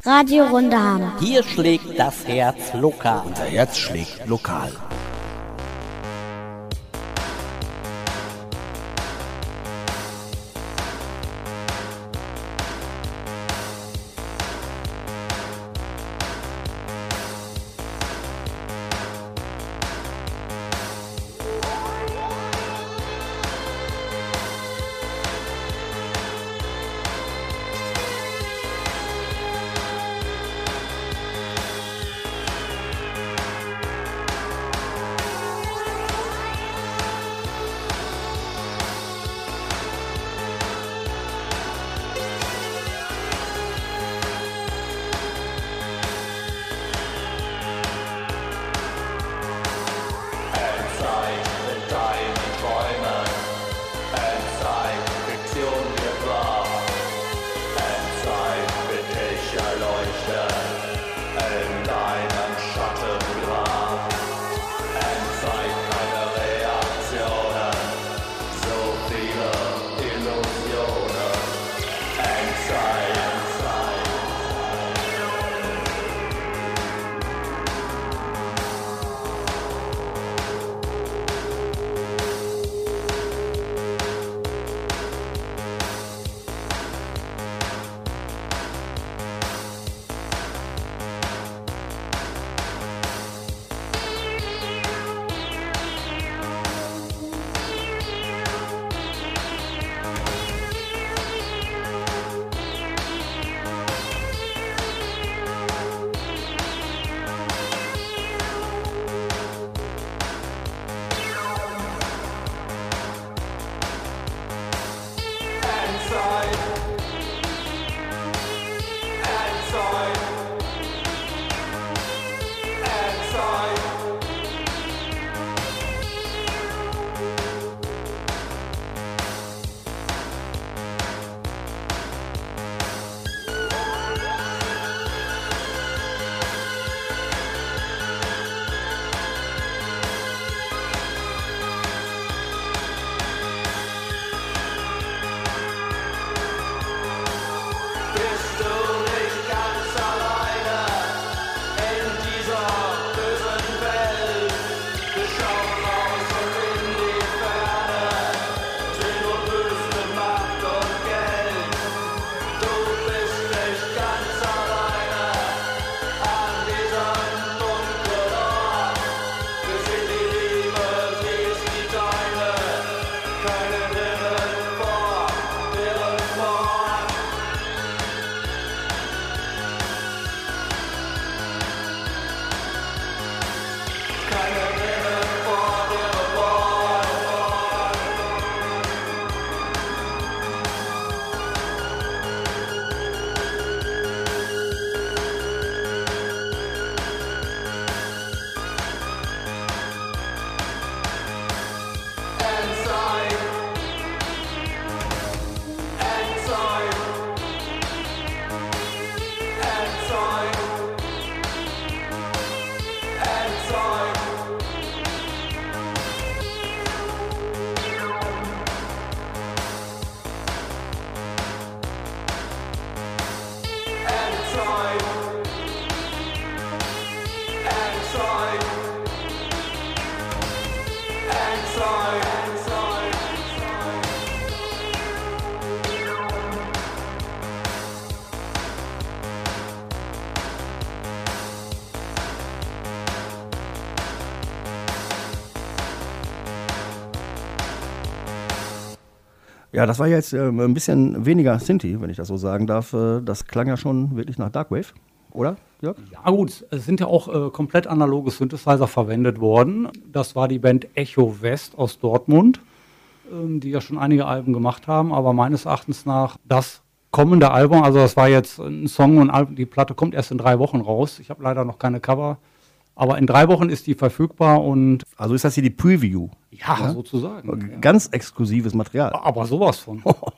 Radio Rundaham. Hier schlägt das Herz lokal. Unser Herz schlägt lokal. Ja, das war jetzt ein bisschen weniger Synthi, wenn ich das so sagen darf. Das klang ja schon wirklich nach Darkwave, oder, Jörg? Ja gut, es sind ja auch komplett analoge Synthesizer verwendet worden. Das war die Band Echo West aus Dortmund, die ja schon einige Alben gemacht haben, aber meines Erachtens nach das kommende Album, also das war jetzt ein Song und die Platte kommt erst in 3 Wochen raus. Ich habe leider noch keine Cover, aber in 3 Wochen ist die verfügbar und... Also ist das hier die Preview? Ja, sozusagen. Ganz exklusives Material. Aber sowas von.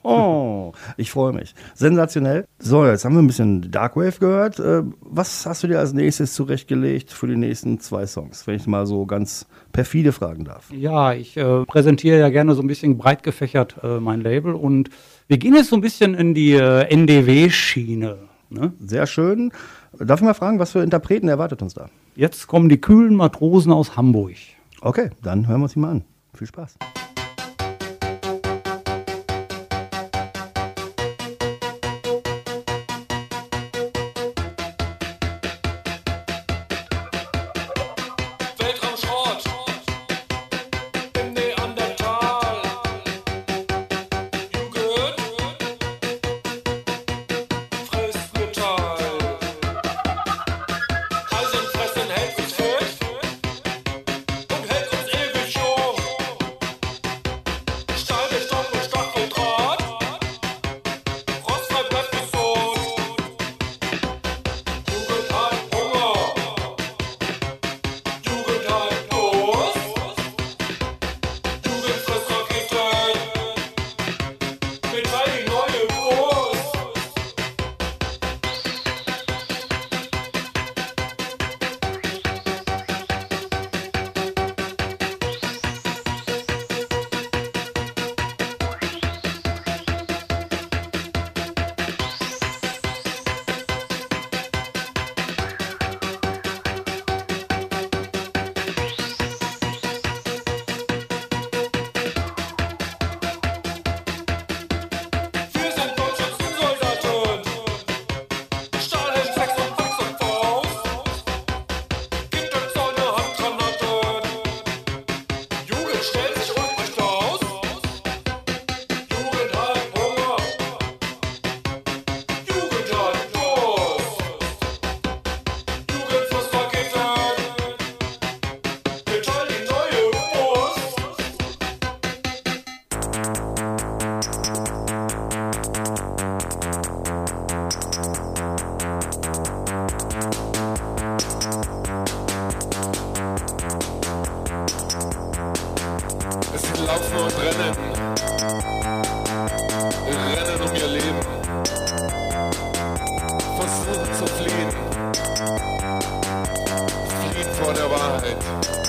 Ich freue mich. Sensationell. So, jetzt haben wir ein bisschen Darkwave gehört. Was hast du dir als nächstes zurechtgelegt für die nächsten 2 Songs, wenn ich mal so ganz perfide fragen darf? Ja, ich präsentiere ja gerne so ein bisschen breit gefächert mein Label und wir gehen jetzt so ein bisschen in die NDW-Schiene. Ne? Sehr schön. Darf ich mal fragen, was für Interpreten erwartet uns da? Jetzt kommen die kühlen Matrosen aus Hamburg. Okay, dann hören wir uns die mal an. Viel Spaß. laufen und rennen. Rennen um ihr Leben. Versuchen zu fliehen. Fliehen vor der Wahrheit.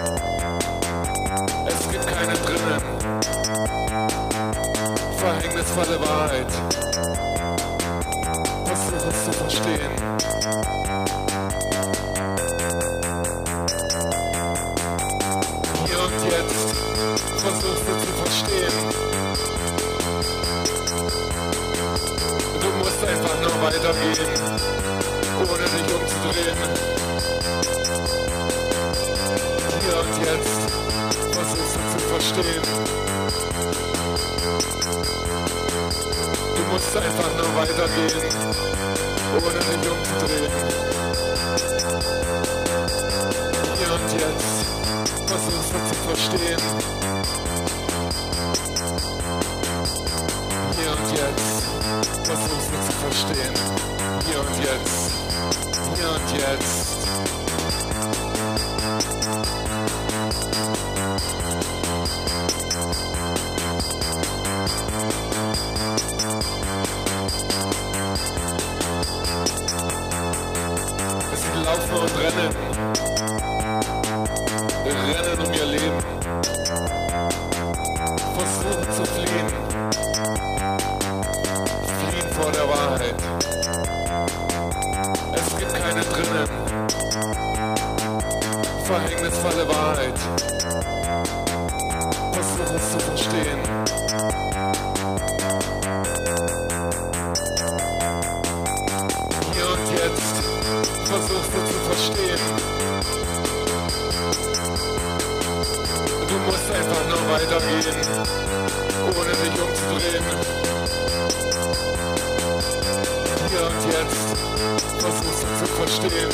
Es gibt keine drinnen. Verhängnisvolle Wahrheit. Versuch es zu verstehen. Hier und jetzt versuchst du zu verstehen. Du musst einfach nur weitergehen, ohne dich umzudrehen. Hier und jetzt versuchst du zu verstehen. Du musst einfach nur weitergehen, ohne dich umzudrehen. Hier und jetzt versuchst du zu verstehen. Hier und jetzt versuchst du zu verstehen. Hier und jetzt. Hier und jetzt. Es laufen und rennen. Rennen um ihr Leben. Versuchen zu fliehen. Fliehen vor der Wahrheit. Es gibt keine drinnen. Verhängnisvolle Wahrheit. Versuch es zu verstehen. Hier und jetzt versuchst du zu verstehen. Du musst einfach nur weitergehen, ohne dich umzudrehen. Hier und jetzt versuchst du zu verstehen.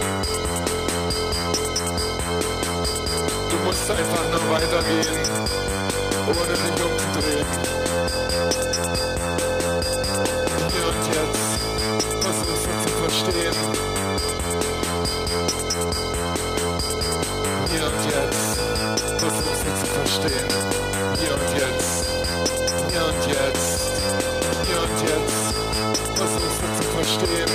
Du musst einfach nur weitergehen, ohne dich umzudrehen. Hier und jetzt versuchst du zu verstehen. Hier und jetzt versuchst du zu verstehen. Hier und jetzt. Hier und jetzt. Hier und jetzt versuchst du zu verstehen.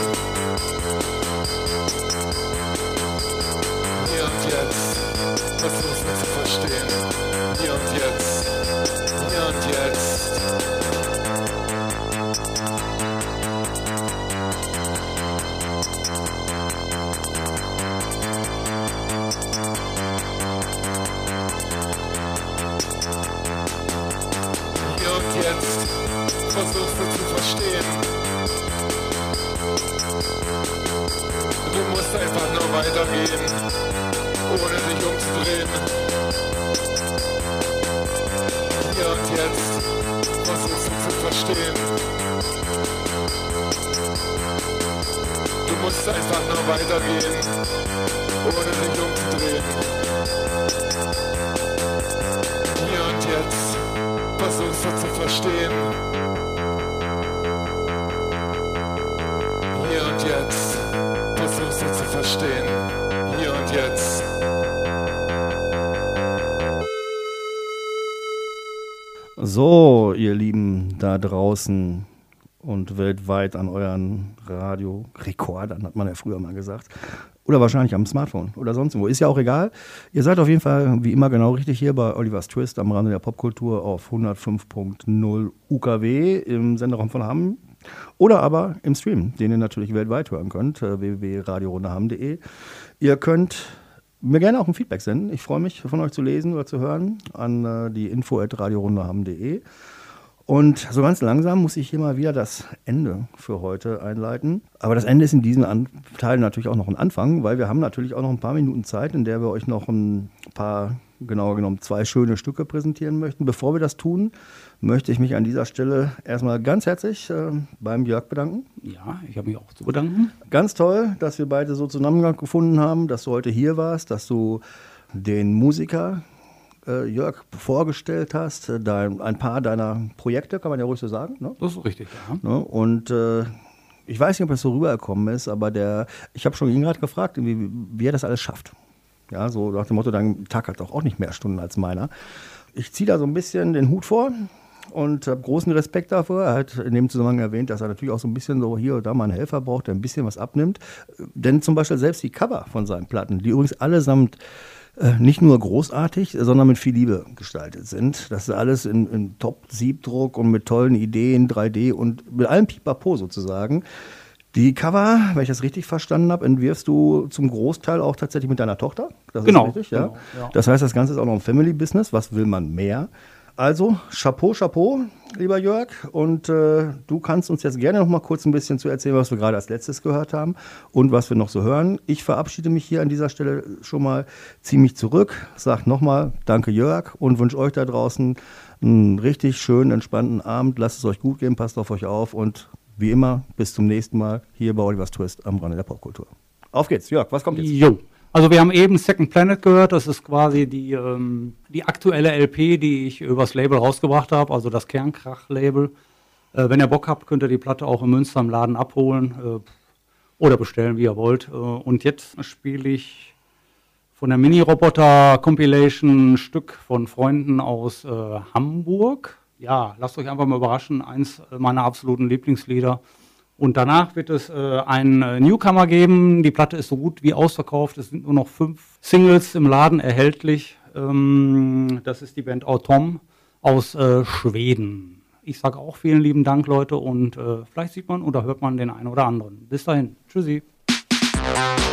Hier und jetzt versuchst du zu verstehen. Hier und jetzt. Hier und jetzt. musste einfach nur weitergehen, ohne sich umzudrehen. Hier und jetzt versuchst du zu verstehen. Hier und jetzt versuchst du zu verstehen. Hier und jetzt. So, ihr Lieben da draußen und weltweit an euren Radiorekordern, hat man ja früher mal gesagt. Oder wahrscheinlich am Smartphone oder sonst wo. Ist ja auch egal. Ihr seid auf jeden Fall wie immer genau richtig hier bei Olivers Twist am Rande der Popkultur auf 105.0 UKW im Senderraum von Hamm. Oder aber im Stream, den ihr natürlich weltweit hören könnt, www.radiorundehamm.de. Ihr könnt mir gerne auch ein Feedback senden. Ich freue mich, von euch zu lesen oder zu hören an die info@radiorundehamm.de. Und so ganz langsam muss ich hier mal wieder das Ende für heute einleiten. Aber das Ende ist in diesem Teil natürlich auch noch ein Anfang, weil wir haben natürlich auch noch ein paar Minuten Zeit, in der wir euch noch ein paar, genauer genommen 2 schöne Stücke präsentieren möchten. Bevor wir das tun, möchte ich mich an dieser Stelle erstmal ganz herzlich beim Jörg bedanken. Ja, ich habe mich auch zu bedanken. Ganz toll, dass wir beide so zusammen gefunden haben, dass du heute hier warst, dass du den Musiker Jörg vorgestellt hast, ein paar deiner Projekte, kann man ja ruhig so sagen. Ne? Das ist richtig, ja. Ne? Und ich weiß nicht, ob das so rübergekommen ist, aber ich habe schon ihn gerade gefragt, wie er das alles schafft. Ja, so nach dem Motto, dein Tag hat doch auch nicht mehr Stunden als meiner. Ich ziehe da so ein bisschen den Hut vor und habe großen Respekt dafür. Er hat in dem Zusammenhang erwähnt, dass er natürlich auch so ein bisschen so hier und da mal einen Helfer braucht, der ein bisschen was abnimmt. Denn zum Beispiel selbst die Cover von seinen Platten, die übrigens allesamt nicht nur großartig, sondern mit viel Liebe gestaltet sind. Das ist alles in Top-Siebdruck und mit tollen Ideen, 3D und mit allem Pipapo sozusagen. Die Cover, wenn ich das richtig verstanden habe, entwirfst du zum Großteil auch tatsächlich mit deiner Tochter. Das Genau, ist richtig, ja? genau, ja. Das heißt, das Ganze ist auch noch ein Family-Business. Was will man mehr? Also, Chapeau, Chapeau, lieber Jörg. Und du kannst uns jetzt gerne noch mal kurz ein bisschen zu erzählen, was wir gerade als letztes gehört haben und was wir noch so hören. Ich verabschiede mich hier an dieser Stelle schon mal, ziehe mich zurück, sage nochmal danke Jörg und wünsche euch da draußen einen richtig schönen, entspannten Abend. Lasst es euch gut gehen, passt auf euch auf und wie immer, bis zum nächsten Mal hier bei Olivers Twist am Rande der Popkultur. Auf geht's, Jörg, was kommt jetzt? Jo. Also wir haben eben Second Planet gehört, das ist quasi die aktuelle LP, die ich übers Label rausgebracht habe, also das Kernkrach-Label. Wenn ihr Bock habt, könnt ihr die Platte auch in Münster im Laden abholen oder bestellen, wie ihr wollt. Und jetzt spiele ich von der Mini-Roboter-Compilation ein Stück von Freunden aus Hamburg. Ja, lasst euch einfach mal überraschen, eins meiner absoluten Lieblingslieder. Und danach wird es einen Newcomer geben. Die Platte ist so gut wie ausverkauft. Es sind nur noch 5 Singles im Laden erhältlich. Das ist die Band Autom aus Schweden. Ich sage auch vielen lieben Dank, Leute. Und vielleicht sieht man oder hört man den einen oder anderen. Bis dahin. Tschüssi.